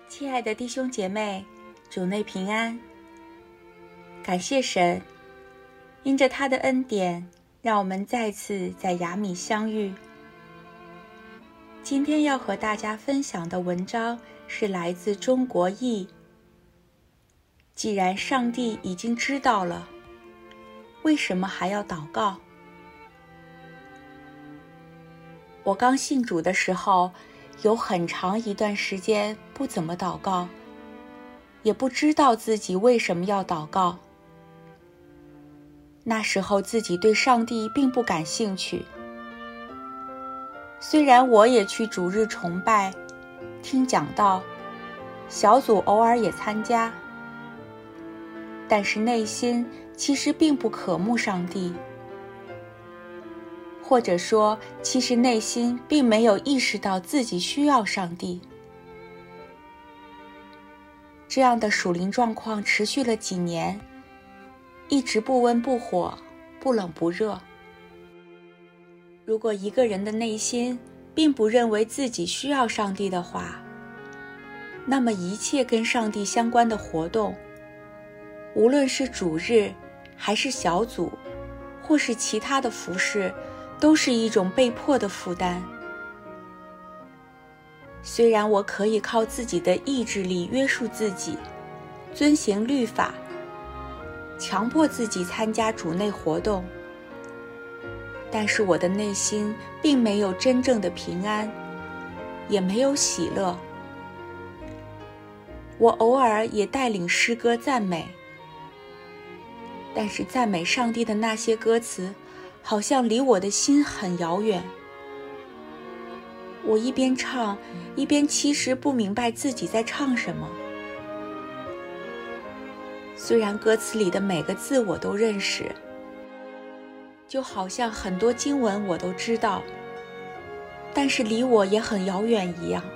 亲爱的弟兄姐妹，主内平安。感谢神，因着他的恩典，让我们再次在雅米相遇。今天要和大家分享的文章是来自中国译。既然上帝已经知道了，为什么还要祷告？我刚信主的时候，有很长一段时间不怎么祷告，也不知道自己为什么要祷告。那时候自己对上帝并不感兴趣，虽然我也去主日崇拜，听讲道，小组偶尔也参加，但是内心其实并不渴慕上帝，或者说其实内心并没有意识到自己需要上帝。这样的属灵状况持续了几年，一直不温不火，不冷不热。如果一个人的内心并不认为自己需要上帝的话，那么一切跟上帝相关的活动，无论是主日还是小组或是其他的服事，都是一种被迫的负担。虽然我可以靠自己的意志力约束自己，遵行律法，强迫自己参加主内活动，但是我的内心并没有真正的平安，也没有喜乐。我偶尔也带领诗歌赞美，但是赞美上帝的那些歌词好像离我的心很遥远。我一边唱，一边其实不明白自己在唱什么。虽然歌词里的每个字我都认识，就好像很多经文我都知道，但是离我也很遥远一样。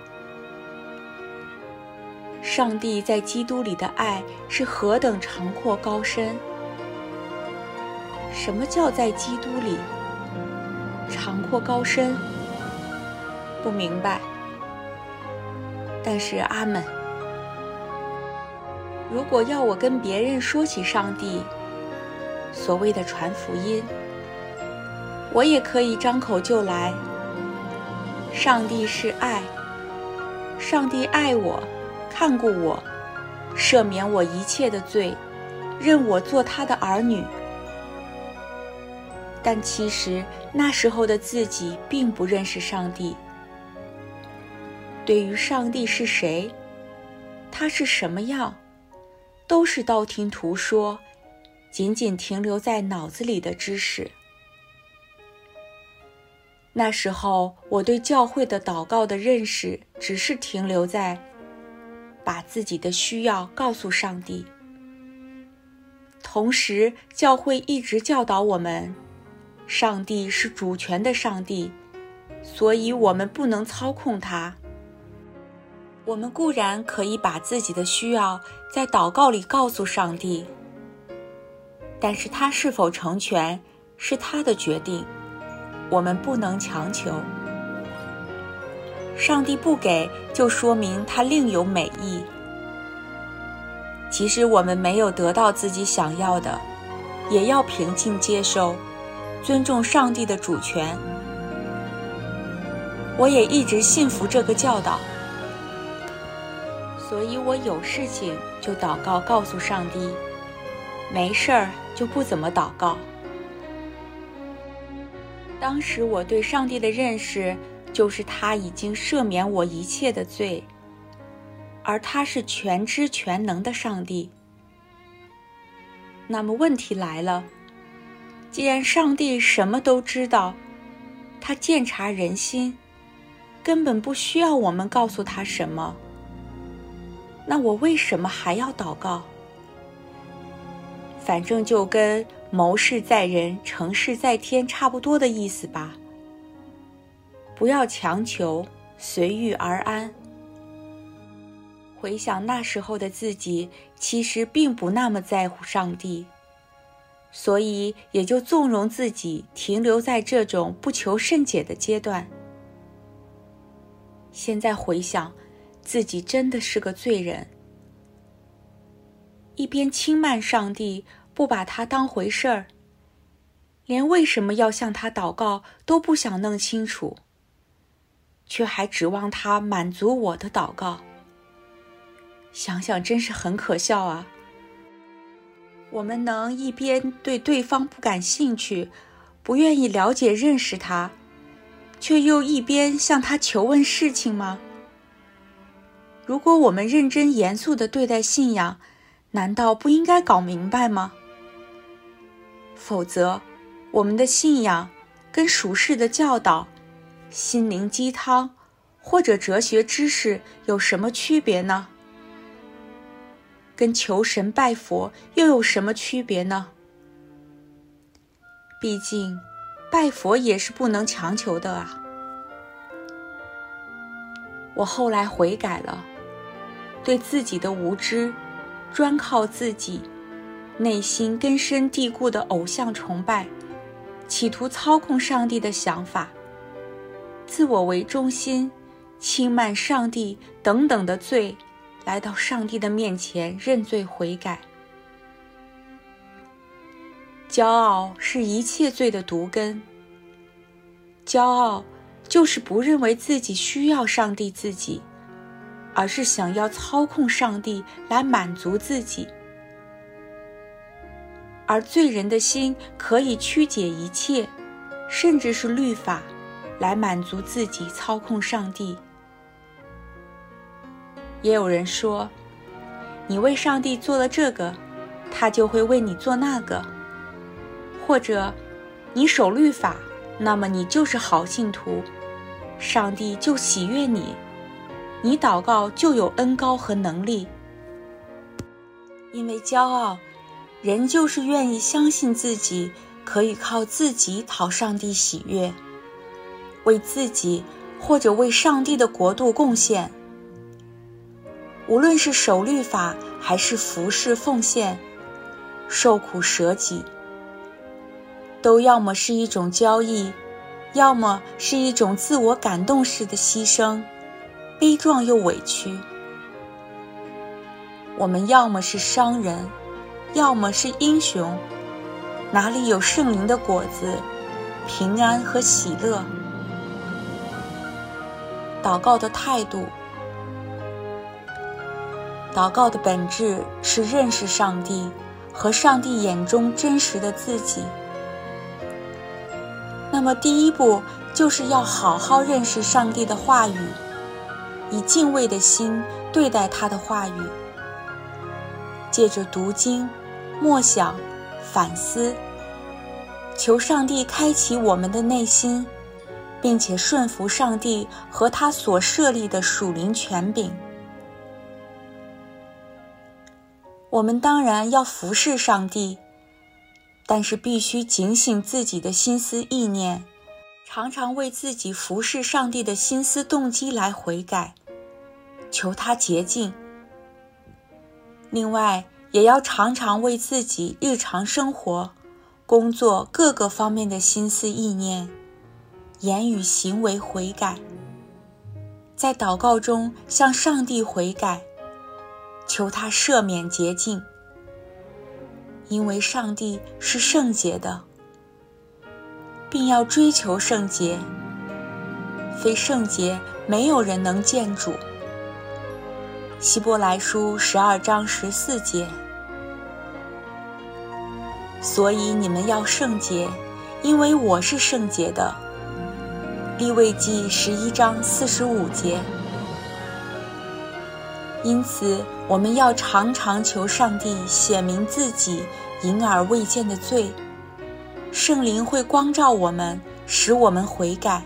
上帝在基督里的爱是何等长阔高深。什么叫在基督里长阔高深？不明白，但是阿们。如果要我跟别人说起上帝，所谓的传福音，我也可以张口就来。上帝是爱，上帝爱我，看顾我，赦免我一切的罪，认我做他的儿女。但其实那时候的自己并不认识上帝。对于上帝是谁，他是什么样，都是道听途说，仅仅停留在脑子里的知识。那时候我对教会的祷告的认识只是停留在把自己的需要告诉上帝。同时教会一直教导我们，上帝是主权的上帝，所以我们不能操控他。我们固然可以把自己的需要在祷告里告诉上帝，但是他是否成全是他的决定，我们不能强求。上帝不给，就说明他另有美意。即使我们没有得到自己想要的，也要平静接受，尊重上帝的主权。我也一直信服这个教导，所以我有事情就祷告告诉上帝，没事儿就不怎么祷告。当时我对上帝的认识就是他已经赦免我一切的罪，而他是全知全能的上帝。那么问题来了，既然上帝什么都知道，他鉴察人心，根本不需要我们告诉他什么，那我为什么还要祷告？反正就跟谋事在人，成事在天差不多的意思吧。不要强求，随遇而安。回想那时候的自己，其实并不那么在乎上帝，所以也就纵容自己停留在这种不求甚解的阶段。现在回想， 自己真的是个罪人，一边轻慢上帝，不把他当回事儿，连为什么要向他祷告都不想弄清楚，却还指望他满足我的祷告。想想真是很可笑啊！我们能一边对对方不感兴趣，不愿意了解认识他，却又一边向他求问事情吗？如果我们认真严肃地对待信仰，难道不应该搞明白吗？否则，我们的信仰跟属世的教导、心灵鸡汤或者哲学知识有什么区别呢？跟求神拜佛又有什么区别呢？毕竟，拜佛也是不能强求的啊。我后来悔改了，对自己的无知、专靠自己、内心根深蒂固的偶像崇拜、企图操控上帝的想法、自我为中心、轻慢上帝等等的罪，来到上帝的面前认罪悔改。骄傲是一切罪的毒根。骄傲就是不认为自己需要上帝自己，而是想要操控上帝来满足自己。而罪人的心可以曲解一切，甚至是律法，来满足自己操控上帝。也有人说，你为上帝做了这个，他就会为你做那个。或者，你守律法，那么你就是好信徒，上帝就喜悦你，你祷告就有恩膏和能力。因为骄傲，人就是愿意相信自己可以靠自己讨上帝喜悦，为自己或者为上帝的国度贡献。无论是守律法还是服侍奉献、受苦舍己，都要么是一种交易，要么是一种自我感动式的牺牲，悲壮又委屈。我们要么是商人，要么是英雄，哪里有圣灵的果子，平安和喜乐？祷告的态度，祷告的本质是认识上帝和上帝眼中真实的自己。那么第一步就是要好好认识上帝的话语，以敬畏的心对待他的话语，借着读经、默想、反思，求上帝开启我们的内心，并且顺服上帝和他所设立的属灵权柄。我们当然要服侍上帝，但是必须警醒自己的心思意念，常常为自己服侍上帝的心思动机来悔改，求他洁净。另外，也要常常为自己日常生活、工作各个方面的心思意念、言语行为悔改，在祷告中向上帝悔改，求他赦免洁净，因为上帝是圣洁的，并要追求圣洁，非圣洁没有人能见主。希伯来书12章14节。所以你们要圣洁，因为我是圣洁的。利未记11章45节。因此，我们要常常求上帝显明自己隐而未见的罪，圣灵会光照我们，使我们悔改。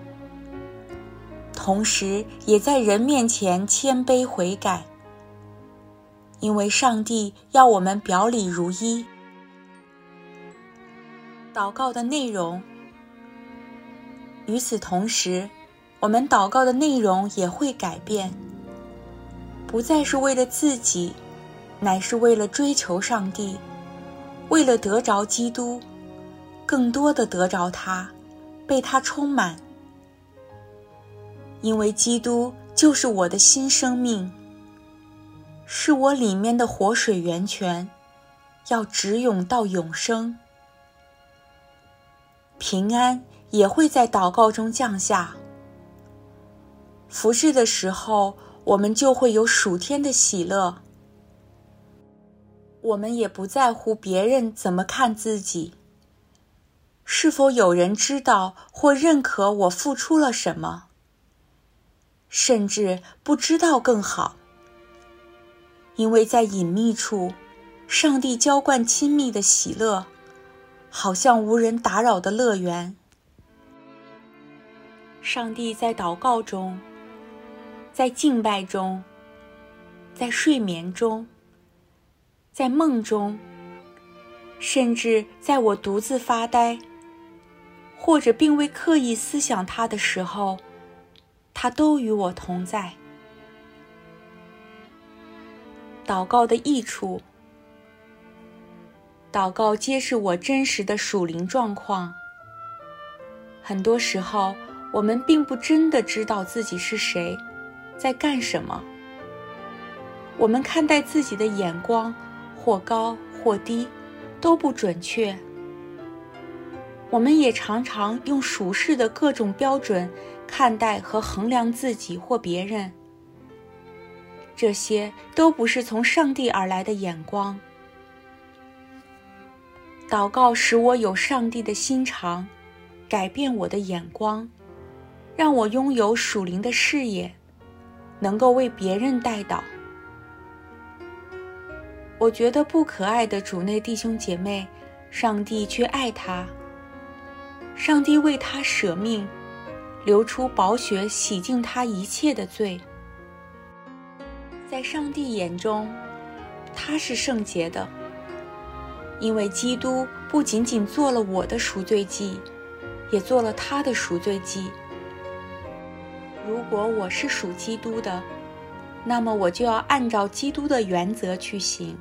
同时也在人面前谦卑悔改，因为上帝要我们表里如一。祷告的内容，与此同时，我们祷告的内容也会改变，不再是为了自己，乃是为了追求上帝，为了得着基督，更多的得着他，被他充满。因为基督就是我的新生命，是我里面的活水源泉，要直涌到永生。平安也会在祷告中降下。服侍的时候，我们就会有属天的喜乐。我们也不在乎别人怎么看自己，是否有人知道或认可我付出了什么，甚至不知道更好。因为在隐秘处，上帝浇灌亲密的喜乐，好像无人打扰的乐园。上帝在祷告中，在敬拜中，在睡眠中，在梦中，甚至在我独自发呆，或者并未刻意思想他的时候，他都与我同在。祷告的益处，祷告揭示我真实的属灵状况。很多时候，我们并不真的知道自己是谁，在干什么。我们看待自己的眼光，或高或低，都不准确。我们也常常用属世的各种标准看待和衡量自己或别人，这些都不是从上帝而来的眼光。祷告使我有上帝的心肠，改变我的眼光，让我拥有属灵的视野，能够为别人代祷。我觉得不可爱的主内弟兄姐妹，上帝却爱他。上帝为他舍命，流出宝血洗净他一切的罪。在上帝眼中，他是圣洁的，因为基督不仅仅做了我的赎罪祭，也做了他的赎罪祭。如果我是属基督的，那么我就要按照基督的原则去行。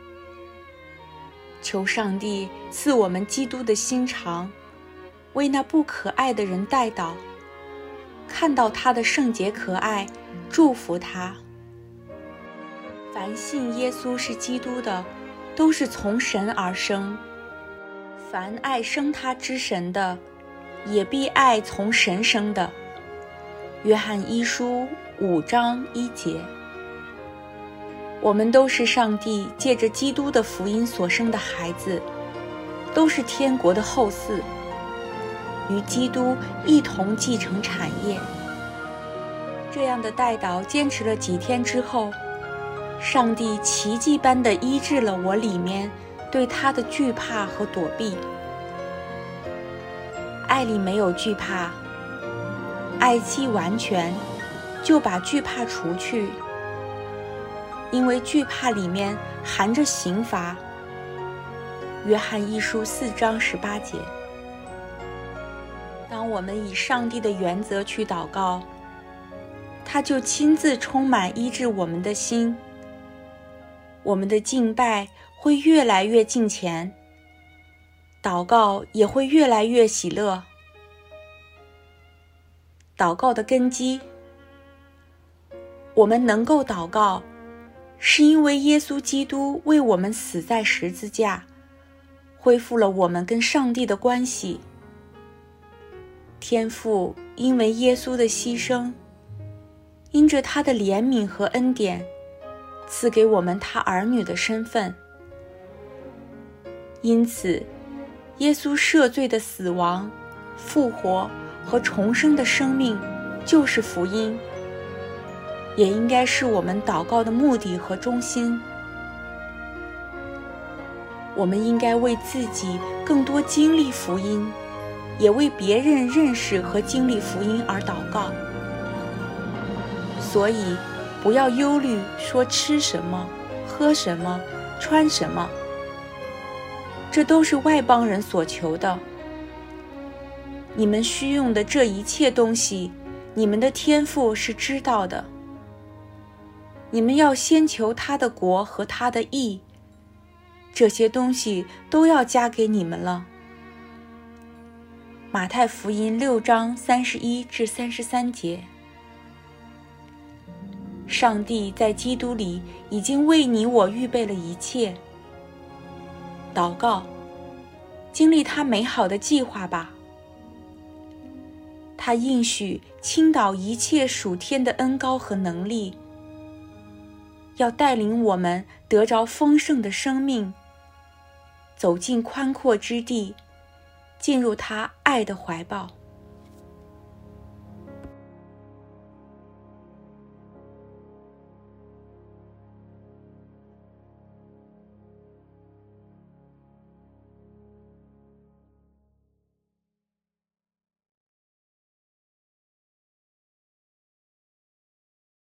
求上帝赐我们基督的心肠，为那不可爱的人代祷，看到他的圣洁可爱，祝福他。凡信耶稣是基督的，都是从神而生。凡爱生他之神的，也必爱从神生的。约翰一书5章1节。我们都是上帝借着基督的福音所生的孩子，都是天国的后嗣，与基督一同继承产业。这样的代祷坚持了几天之后，上帝奇迹般地医治了我里面对他的惧怕和躲避。爱里没有惧怕，爱既完全，就把惧怕除去，因为惧怕里面含着刑罚。约翰一书4章18节。当我们以上帝的原则去祷告，他就亲自充满医治我们的心，我们的敬拜会越来越敬虔，祷告也会越来越喜乐。祷告的根基，我们能够祷告，是因为耶稣基督为我们死在十字架，恢复了我们跟上帝的关系。天父因为耶稣的牺牲，因着他的怜悯和恩典，赐给我们他儿女的身份。因此，耶稣赦罪的死亡、复活和重生的生命就是福音，也应该是我们祷告的目的和中心。我们应该为自己更多经历福音，也为别人认识和经历福音而祷告。所以不要忧虑说吃什么、喝什么、穿什么，这都是外邦人所求的。你们需用的这一切东西，你们的天父是知道的。你们要先求他的国和他的义，这些东西都要加给你们了。马太福音6章31至33节。 上帝在基督里已经为你我预备了一切。祷告，经历他美好的计划吧。他应许倾倒一切属天的恩膏和能力，要带领我们得着丰盛的生命，走进宽阔之地，进入他爱的怀抱。